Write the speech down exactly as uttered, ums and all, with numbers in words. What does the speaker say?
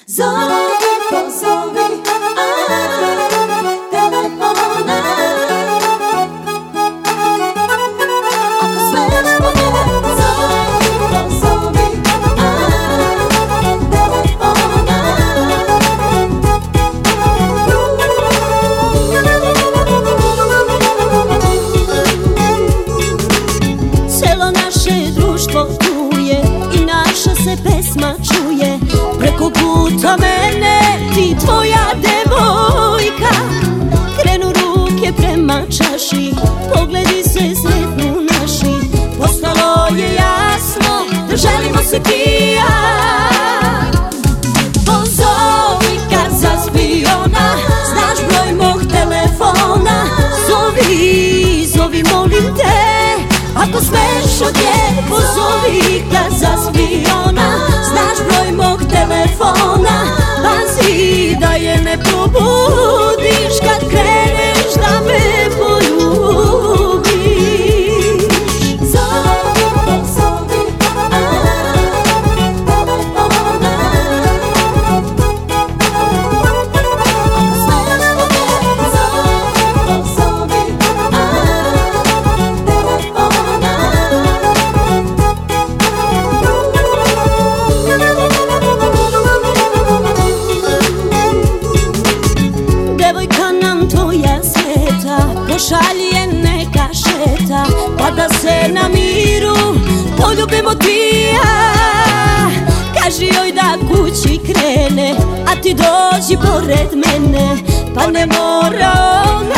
Zovi, pozovi, a telefona. Ako smeš povjeri, zovi, pozovi, a telefona. Celo naše društvo tu je i naša se pesma čuje. Preko puta mene ti tvoja devojka, krenu ruke prema čaši, pogledi se sretnu naši. Postalo je jasno da želimo se ti i ja. Pozovi kad zaspi ona, znaš broj mog telefona. Zovi, zovi molim te, ako smeš odje. Pozovi kad zaspi ona, znaš broj mog telefona. Pazi da je ne probudiš kad kreneš da me poljubiš. Zovi, pozovi, a telefona. Ako smeš povjeri, zovi, pozovi, a telefona. Devojka nam tvoja sveta, pošalji je neka šeta, pa da se na miru poljubimo ti i ja. Kaži joj da kući krene, a ti dođi pored mene, pa ne mora ona